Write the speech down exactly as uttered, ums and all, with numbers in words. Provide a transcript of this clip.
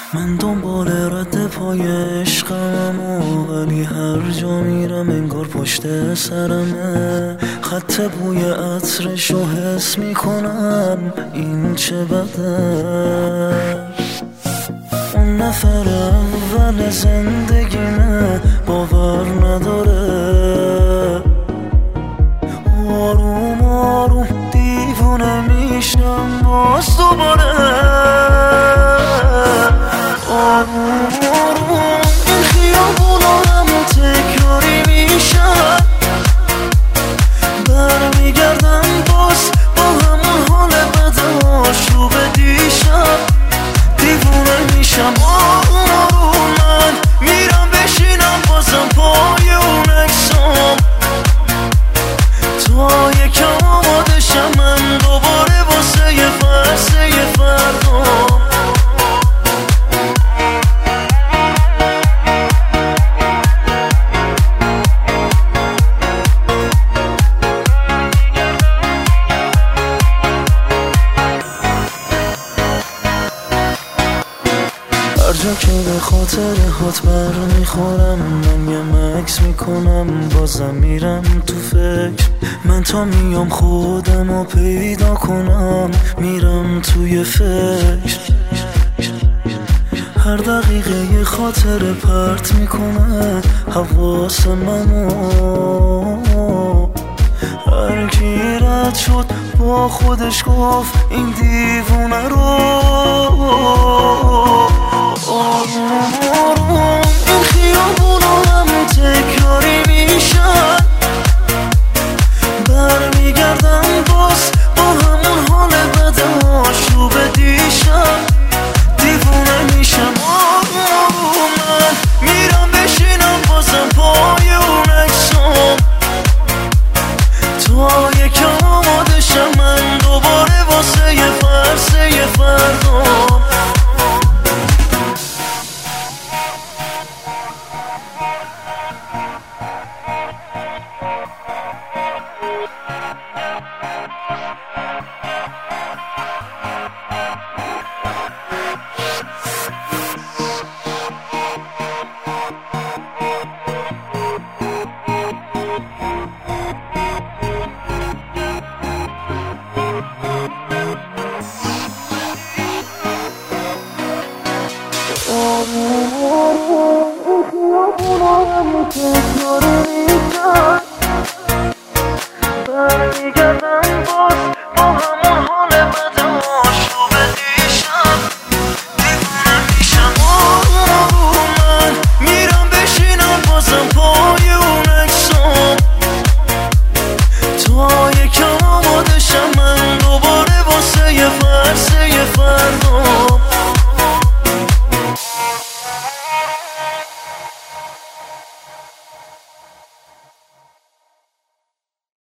من دنبال رد پای عشقم ولی هر جا میرم انگار پشت سرمه. خط بوی عطرشو حس میکنم، این چه بده. اون نفر اول زندگیمه، باور نداره. آروم آروم دیوونه میشم باز دوباره. آروم آروم این خیابونا همون تکراری میشن، برمیگردم باز با همون حال بد آشوب دیشب. دیوونه میشم آروم آروم من میرم بشینم بازم پای اون اکسام، تا یکم آماده شم من دوباره واسه یه فرسه یه فردام. هر جا که به خاطر هات بر میخورم، من یه مکس میکنم بازم میرم تو فکر. من تا میام خودم رو پیدا کنم، میرم توی فکر. هر دقیقه یه خاطر پرت میکنه حواس منو. هر کی رد شد با خودش گفت این دیوونه رو. آروم آروم این خیابونا همون تکراری میشن، برمیگردم باز با همون حال بد آشوب دیشب. دیوونه میشم آروم آروم من میرم بشینم بازم پای اون اکسام، تا یکم آماده شم من دوباره واسه یه فرسه یه فردام. آروم آروم این خیابونا همون تکراری میشن، برمیگردم باز